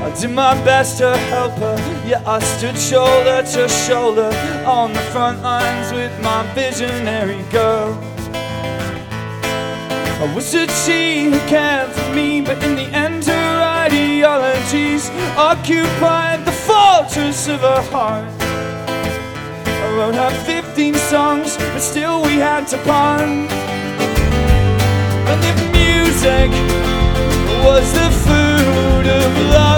I did my best to help her, yeah, I stood shoulder to shoulder on the front lines with my visionary girl. I wish that she had cared for me, but in the end her ideologies occupied the fortress of her heart. I wrote her 15 songs, but still we had to part. And if music was the food of love,